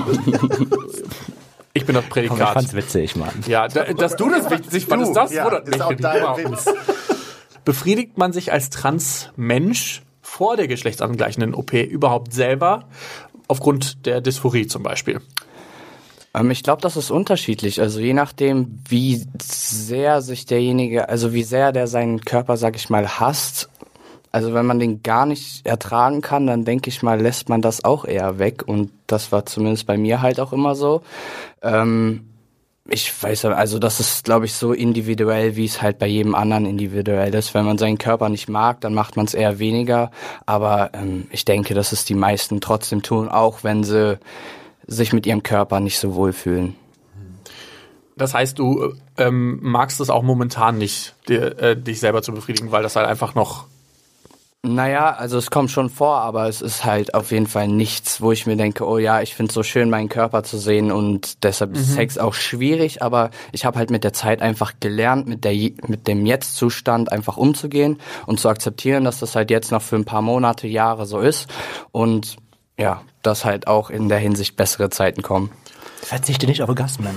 Ich bin das Komm, ich Prädikat. fand's witzig, Mann. Ja, da, dass du das wichtig fandest, das ja, wundert ist mich. auch dein Wow. Witz. Befriedigt man sich als Transmensch vor der geschlechtsangleichenden O P überhaupt selber? aufgrund der Dysphorie zum Beispiel? Ähm, ich glaube, das ist unterschiedlich. Also je nachdem, wie sehr sich derjenige, also wie sehr der seinen Körper, sag ich mal, hasst. Also wenn man den gar nicht ertragen kann, dann denke ich mal, lässt man das auch eher weg. Und das war zumindest bei mir halt auch immer so. Ähm, ich weiß, also das ist, glaube ich, so individuell, wie es halt bei jedem anderen individuell ist. Wenn man seinen Körper nicht mag, dann macht man es eher weniger. Aber ähm, ich denke, dass es die meisten trotzdem tun, auch wenn sie sich mit ihrem Körper nicht so wohlfühlen. Das heißt, du ähm, magst es auch momentan nicht, dir, äh, dich selber zu befriedigen, weil das halt einfach noch... Naja, also es kommt schon vor, aber es ist halt auf jeden Fall nichts, wo ich mir denke, oh ja, ich find's so schön, meinen Körper zu sehen und deshalb ist mhm. Sex auch schwierig, aber ich habe halt mit der Zeit einfach gelernt, mit der mit dem Jetzt-Zustand einfach umzugehen und zu akzeptieren, dass das halt jetzt noch für ein paar Monate, Jahre so ist und ja, dass halt auch in der Hinsicht bessere Zeiten kommen. Verzichte nicht auf Orgasmen.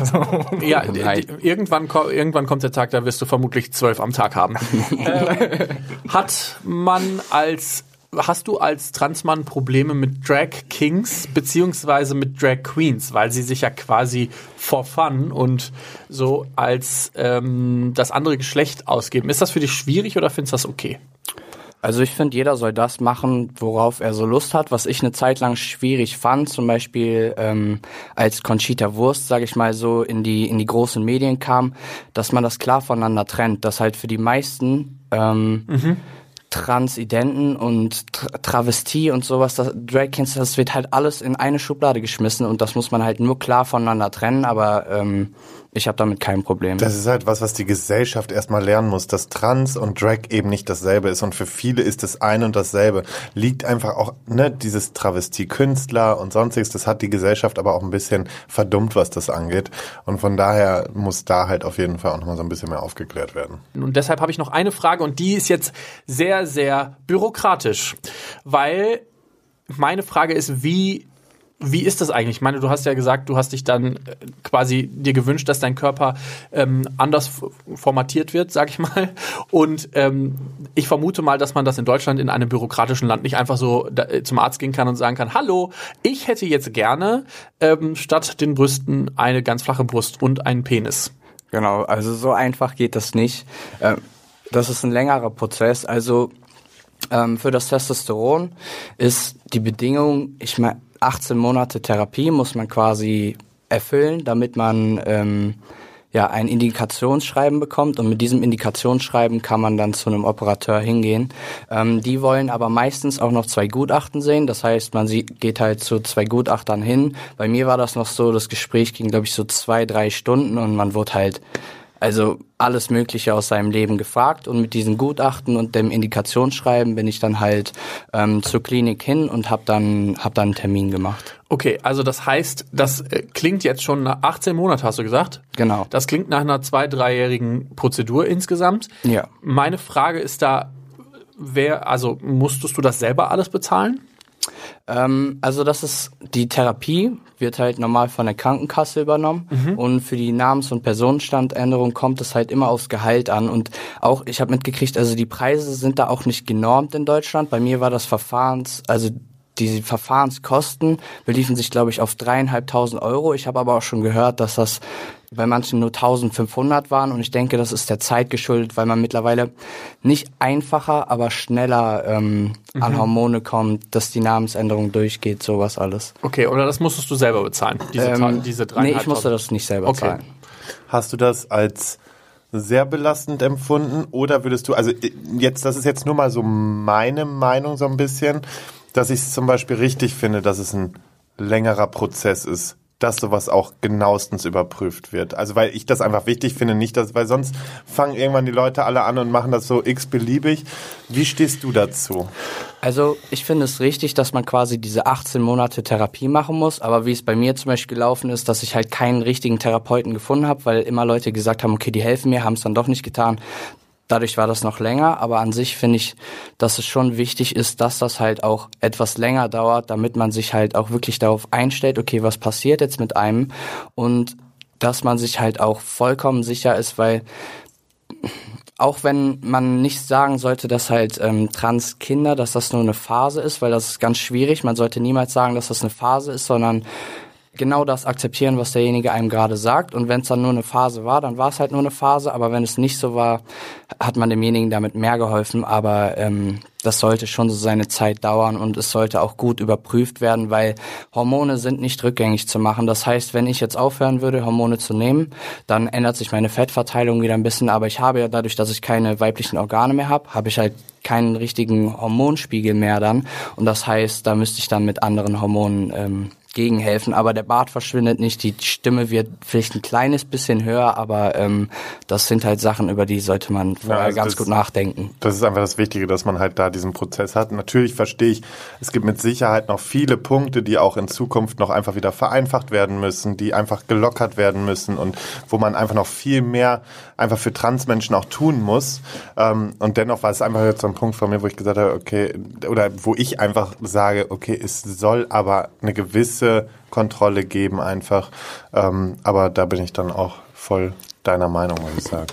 Ja, d- d- irgendwann, ko- irgendwann kommt der Tag, da wirst du vermutlich zwölf am Tag haben. ähm, hat man als, hast du als Transmann Probleme mit Drag Kings beziehungsweise mit Drag Queens, weil sie sich ja quasi for fun und so als ähm, das andere Geschlecht ausgeben? Ist das für dich schwierig oder findest du das okay? Also ich finde, jeder soll das machen, worauf er so Lust hat. Was ich eine Zeit lang schwierig fand, zum Beispiel ähm, als Conchita Wurst, sage ich mal so, in die in die großen Medien kam, dass man das klar voneinander trennt, dass halt für die meisten ähm, mhm. Transidenten und Tra- Travestie und sowas, das Drag Kings, das wird halt alles in eine Schublade geschmissen und das muss man halt nur klar voneinander trennen, aber ähm, ich habe damit kein Problem. Das ist halt was, was die Gesellschaft erstmal lernen muss, dass Trans und Drag eben nicht dasselbe ist und für viele ist das ein und dasselbe. Liegt einfach auch, ne, dieses Travestie-Künstler und sonstiges, das hat die Gesellschaft aber auch ein bisschen verdummt, was das angeht und von daher muss da halt auf jeden Fall auch nochmal so ein bisschen mehr aufgeklärt werden. Und deshalb habe ich noch eine Frage und die ist jetzt sehr, sehr bürokratisch, weil meine Frage ist, wie Wie ist das eigentlich? Ich meine, du hast ja gesagt, du hast dich dann äh, quasi dir gewünscht, dass dein Körper ähm, anders f- formatiert wird, sag ich mal. Und ähm, ich vermute mal, dass man das in Deutschland in einem bürokratischen Land nicht einfach so da, äh, zum Arzt gehen kann und sagen kann, hallo, ich hätte jetzt gerne ähm, statt den Brüsten eine ganz flache Brust und einen Penis. Genau, also so einfach geht das nicht. Ähm, das ist ein längerer Prozess. Also ähm, für das Testosteron ist die Bedingung, ich meine, achtzehn Monate Therapie muss man quasi erfüllen, damit man ähm, ja ein Indikationsschreiben bekommt und mit diesem Indikationsschreiben kann man dann zu einem Operateur hingehen. Ähm, die wollen aber meistens auch noch zwei Gutachten sehen, das heißt, man sieht, geht halt zu zwei Gutachtern hin. Bei mir war das noch so, das Gespräch ging, glaube ich, so zwei, drei Stunden und man wurde halt also alles Mögliche aus seinem Leben gefragt und mit diesen Gutachten und dem Indikationsschreiben bin ich dann halt ähm, zur Klinik hin und habe dann hab dann einen Termin gemacht. Okay, also das heißt, das äh, klingt jetzt schon nach achtzehn Monate, hast du gesagt? Genau. Das klingt nach einer zwei-, dreijährigen Prozedur insgesamt. Ja. Meine Frage ist da, wer, also musstest du das selber alles bezahlen? Ähm, also das ist, die Therapie wird halt normal von der Krankenkasse übernommen mhm. und für die Namens- und Personenstandänderung kommt es halt immer aufs Gehalt an und auch, ich habe mitgekriegt, also die Preise sind da auch nicht genormt in Deutschland. Bei mir war das Verfahrens, also die Verfahrenskosten beliefen sich, glaube ich, auf dreieinhalbtausend Euro. Ich habe aber auch schon gehört, dass das bei manchen nur eintausendfünfhundert waren und ich denke, das ist der Zeit geschuldet, weil man mittlerweile nicht einfacher, aber schneller ähm, mhm. an Hormone kommt, dass die Namensänderung durchgeht, sowas alles. Okay, oder das musstest du selber bezahlen, diese, ähm, diese Nee, ich musste das nicht selber okay. zahlen. Hast du das als sehr belastend empfunden oder würdest du, also jetzt, das ist jetzt nur mal so meine Meinung so ein bisschen, dass ich es zum Beispiel richtig finde, dass es ein längerer Prozess ist, dass sowas auch genauestens überprüft wird. Also weil ich das einfach wichtig finde, nicht, dass, weil sonst fangen irgendwann die Leute alle an und machen das so x-beliebig. Wie stehst du dazu? Also ich finde es richtig, dass man quasi diese achtzehn Monate Therapie machen muss, aber wie es bei mir zum Beispiel gelaufen ist, dass ich halt keinen richtigen Therapeuten gefunden habe, weil immer Leute gesagt haben, okay, die helfen mir, haben es dann doch nicht getan. Dadurch war das noch länger, aber an sich finde ich, dass es schon wichtig ist, dass das halt auch etwas länger dauert, damit man sich halt auch wirklich darauf einstellt, okay, was passiert jetzt mit einem und dass man sich halt auch vollkommen sicher ist, weil auch wenn man nicht sagen sollte, dass halt ähm, Trans-Kinder, dass das nur eine Phase ist, weil das ist ganz schwierig. Man sollte niemals sagen, dass das eine Phase ist, sondern genau das akzeptieren, was derjenige einem gerade sagt. Und wenn es dann nur eine Phase war, dann war es halt nur eine Phase. Aber wenn es nicht so war, hat man demjenigen damit mehr geholfen. Aber ähm, das sollte schon so seine Zeit dauern und es sollte auch gut überprüft werden, weil Hormone sind nicht rückgängig zu machen. Das heißt, wenn ich jetzt aufhören würde, Hormone zu nehmen, dann ändert sich meine Fettverteilung wieder ein bisschen. Aber ich habe ja dadurch, dass ich keine weiblichen Organe mehr habe, habe ich halt keinen richtigen Hormonspiegel mehr dann. Und das heißt, da müsste ich dann mit anderen Hormonen ähm, gegenhelfen, aber der Bart verschwindet nicht, die Stimme wird vielleicht ein kleines bisschen höher, aber ähm, das sind halt Sachen, über die sollte man vorher ja, also ganz das, gut nachdenken. Das ist einfach das Wichtige, dass man halt da diesen Prozess hat. Natürlich verstehe ich, es gibt mit Sicherheit noch viele Punkte, die auch in Zukunft noch einfach wieder vereinfacht werden müssen, die einfach gelockert werden müssen und wo man einfach noch viel mehr einfach für Transmenschen auch tun muss. Ähm, und dennoch war es einfach jetzt so ein Punkt von mir, wo ich gesagt habe, okay, oder wo ich einfach sage, okay, es soll aber eine gewisse Kontrolle geben einfach. Ähm, aber da bin ich dann auch voll deiner Meinung, muss ich sagen.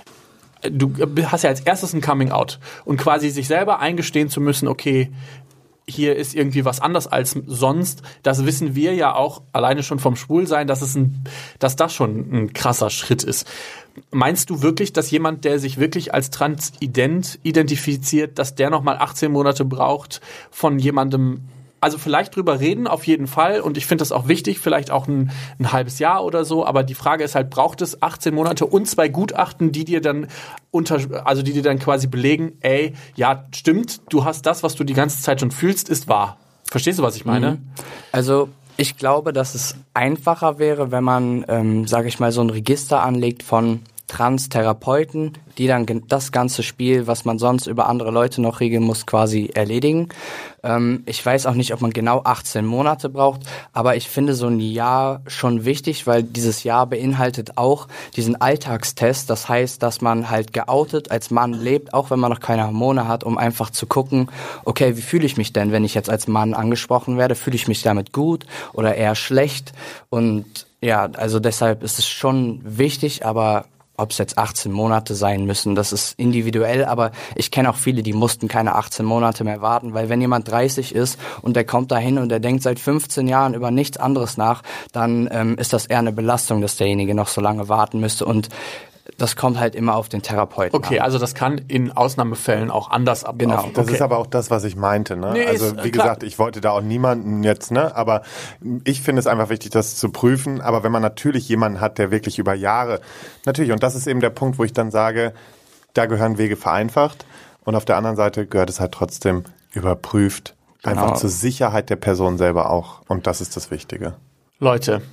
Du hast ja als erstes ein Coming Out und quasi sich selber eingestehen zu müssen, okay, hier ist irgendwie was anders als sonst. Das wissen wir ja auch alleine schon vom Schwulsein, dass es ein, dass das schon ein krasser Schritt ist. Meinst du wirklich, dass jemand, der sich wirklich als transident identifiziert, dass der nochmal achtzehn Monate braucht von jemandem? Also vielleicht drüber reden, auf jeden Fall. Und ich finde das auch wichtig, vielleicht auch ein, ein halbes Jahr oder so. Aber die Frage ist halt, braucht es achtzehn Monate und zwei Gutachten, die dir dann unter, also die dir dann quasi belegen, ey, ja, stimmt, du hast das, was du die ganze Zeit schon fühlst, ist wahr. Verstehst du, was ich meine? Also ich glaube, dass es einfacher wäre, wenn man, ähm, sage ich mal, so ein Register anlegt von Trans-Therapeuten, die dann das ganze Spiel, was man sonst über andere Leute noch regeln muss, quasi erledigen. Ähm, ich weiß auch nicht, ob man genau achtzehn Monate braucht, aber ich finde so ein Jahr schon wichtig, weil dieses Jahr beinhaltet auch diesen Alltagstest. Das heißt, dass man halt geoutet als Mann lebt, auch wenn man noch keine Hormone hat, um einfach zu gucken, okay, wie fühle ich mich denn, wenn ich jetzt als Mann angesprochen werde? Fühle ich mich damit gut oder eher schlecht? Und ja, also deshalb ist es schon wichtig, aber ob es jetzt achtzehn Monate sein müssen, das ist individuell, aber ich kenne auch viele, die mussten keine achtzehn Monate mehr warten, weil wenn jemand dreißig ist und der kommt dahin und der denkt seit fünfzehn Jahren über nichts anderes nach, dann ähm, ist das eher eine Belastung, dass derjenige noch so lange warten müsste und das kommt halt immer auf den Therapeuten Okay, an. Also das kann in Ausnahmefällen auch anders ablaufen. Genau. Das okay. ist aber auch das, was ich meinte. Ne? Nee, also ist, wie klar. gesagt, ich wollte da auch niemanden jetzt, ne, aber ich finde es einfach wichtig, das zu prüfen. Aber wenn man natürlich jemanden hat, der wirklich über Jahre, natürlich, und das ist eben der Punkt, wo ich dann sage, da gehören Wege vereinfacht und auf der anderen Seite gehört es halt trotzdem überprüft, genau. Einfach zur Sicherheit der Person selber auch. Und das ist das Wichtige. Leute,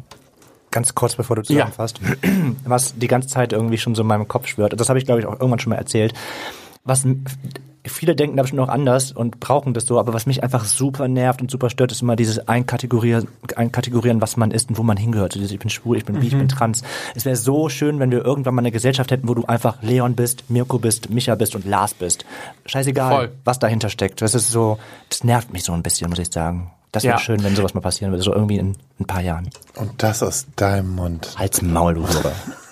ganz kurz, bevor du zusammenfasst, ja. Was die ganze Zeit irgendwie schon so in meinem Kopf schwirrt, das habe ich, glaube ich, auch irgendwann schon mal erzählt, was viele denken da bestimmt auch anders und brauchen das so, aber was mich einfach super nervt und super stört, ist immer dieses Einkategorieren, Einkategorieren, was man ist und wo man hingehört. Also ich bin schwul, ich bin bi, mhm. ich bin trans. Es wäre so schön, wenn wir irgendwann mal eine Gesellschaft hätten, wo du einfach Leon bist, Mirko bist, Micha bist und Lars bist. Scheißegal, Voll. was dahinter steckt. Das ist so, das nervt mich so ein bisschen, muss ich sagen. Das wäre ja. schön, wenn sowas mal passieren würde, so irgendwie in ein paar Jahren. Und das aus deinem Mund. Halt's Maul, du Hörer.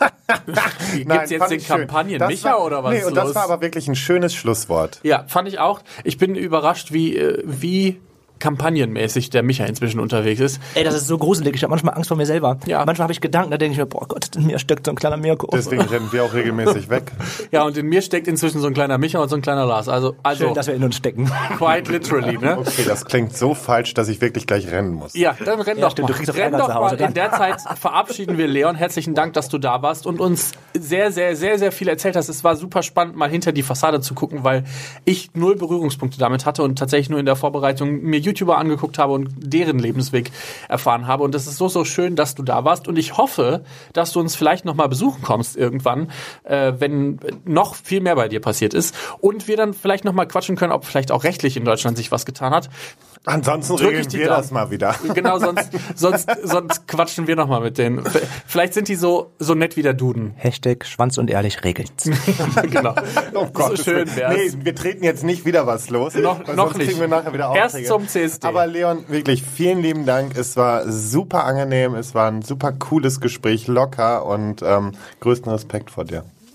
Gibt's jetzt den Kampagnen Micha war, oder was? Nee, und los? das war aber wirklich ein schönes Schlusswort. Ja, fand ich auch. Ich bin überrascht, wie, wie kampagnenmäßig der Micha inzwischen unterwegs ist. Ey, das ist so gruselig. Ich habe manchmal Angst vor mir selber. Ja. Manchmal habe ich Gedanken, da denke ich mir, boah Gott, in mir steckt so ein kleiner Mirko. Deswegen rennen wir auch regelmäßig weg. Ja, und in mir steckt inzwischen so ein kleiner Micha und so ein kleiner Lars. Also, also schön, dass wir in uns stecken. Quite literally, ne? Okay, das klingt so falsch, dass ich wirklich gleich rennen muss. Ja, dann renn ja, doch stimmt, mal. Du renn doch mal. In der Zeit verabschieden wir Leon. Herzlichen Dank, dass du da warst und uns sehr, sehr, sehr, sehr viel erzählt hast. Es war super spannend, mal hinter die Fassade zu gucken, weil ich null Berührungspunkte damit hatte und tatsächlich nur in der Vorbereitung mir YouTuber angeguckt habe und deren Lebensweg erfahren habe. Und es ist so, so schön, dass du da warst. Und ich hoffe, dass du uns vielleicht noch mal besuchen kommst irgendwann, äh, wenn noch viel mehr bei dir passiert ist. Und wir dann vielleicht noch mal quatschen können, ob vielleicht auch rechtlich in Deutschland sich was getan hat. Ansonsten regeln wir das mal wieder. Genau, sonst, sonst, sonst quatschen wir noch mal mit denen. Vielleicht sind die so, so nett wie der Duden. Hashtag Schwanz und ehrlich regelt's. Genau. Oh Gott, so schön wär's. Nee, wir treten jetzt nicht wieder was los. Noch, noch nicht. Kriegen wir nachher wieder Aufträge. Erst zum C S D. Aber Leon, wirklich vielen lieben Dank. Es war super angenehm. Es war ein super cooles Gespräch, locker und ähm, größten Respekt vor dir.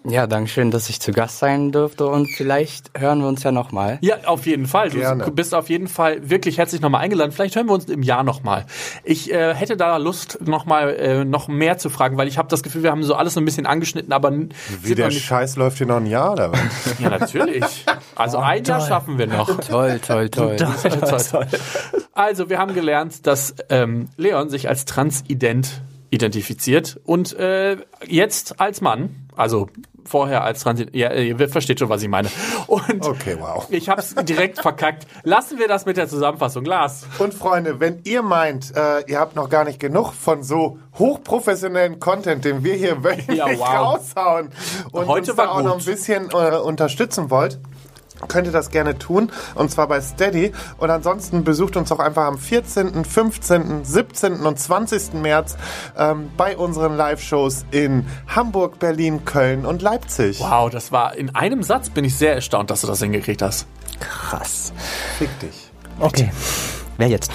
Ja, danke schön, dass ich zu Gast sein durfte und vielleicht hören wir uns ja nochmal. Ja, auf jeden Fall. Du Gerne. bist auf jeden Fall wirklich herzlich nochmal eingeladen. Vielleicht hören wir uns im Jahr nochmal. Ich äh, hätte da Lust, nochmal äh, noch mehr zu fragen, weil ich habe das Gefühl, wir haben so alles so ein bisschen angeschnitten, aber Wie der Scheiß läuft hier noch ein Jahr, oder was? Ja, natürlich. Also ein Jahr schaffen wir noch. Toll, toll, toll. toll, toll. Also, wir haben gelernt, dass ähm, Leon sich als Transident identifiziert und äh, jetzt als Mann, also vorher als Transident, ja, ihr versteht schon, was ich meine. Und Okay, wow. ich hab's direkt verkackt. Lassen wir das mit der Zusammenfassung. Lars. Und Freunde, wenn ihr meint, äh, ihr habt noch gar nicht genug von so hochprofessionellen Content, den wir hier wöchentlich Ja, wow. raushauen und Heute uns war da auch gut. noch ein bisschen äh, unterstützen wollt, könnt ihr das gerne tun, und zwar bei Steady. Und ansonsten besucht uns auch einfach am vierzehnten, fünfzehnten, siebzehnten und zwanzigsten März ähm, bei unseren Live-Shows in Hamburg, Berlin, Köln und Leipzig. Wow, das war in einem Satz, bin ich sehr erstaunt, dass du das hingekriegt hast. Krass. Fick dich. Okay, wer jetzt?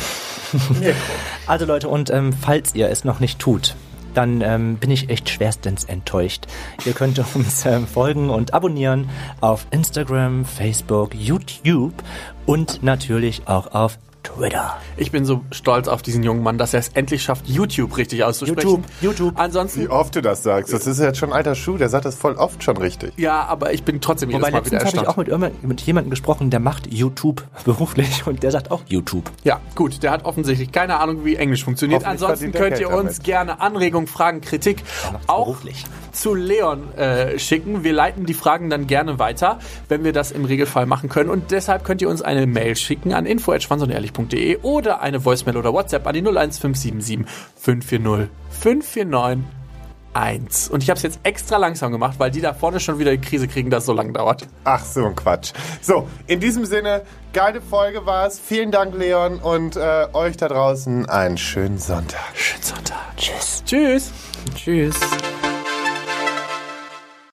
Also Leute, und ähm, falls ihr es noch nicht tut, dann ähm, bin ich echt schwerstens enttäuscht. Ihr könnt uns ähm, folgen und abonnieren auf Instagram, Facebook, YouTube und natürlich auch auf Twitter. Ich bin so stolz auf diesen jungen Mann, dass er es endlich schafft, YouTube richtig auszusprechen. YouTube, YouTube. Ansonsten, Wie oft du das sagst. Das ist jetzt schon ein alter Schuh, der sagt das voll oft schon richtig. ja, aber ich bin trotzdem jedes Wobei Mal wieder letztens habe ich erstaunt. auch mit, irgendwann- mit jemandem gesprochen, der macht YouTube beruflich und der sagt auch YouTube. Ja, gut, der hat offensichtlich keine Ahnung, wie Englisch funktioniert. Hoffentlich Ansonsten verdient er könnt ihr Geld uns damit. gerne Anregungen, Fragen, Kritik macht's auch beruflich. zu Leon äh, schicken. Wir leiten die Fragen dann gerne weiter, wenn wir das im Regelfall machen können. Und deshalb könnt ihr uns eine Mail schicken an info at schwanzundehrlich punkt de oder eine Voicemail oder WhatsApp an die null eins fünf sieben sieben fünf vier null fünf vier neun eins. Und ich habe es jetzt extra langsam gemacht, weil die da vorne schon wieder die Krise kriegen, dass es so lange dauert. Ach, so ein Quatsch. So, in diesem Sinne, geile Folge war es. Vielen Dank, Leon, und äh, euch da draußen einen schönen Sonntag. Schönen Sonntag. Tschüss. Tschüss. Tschüss.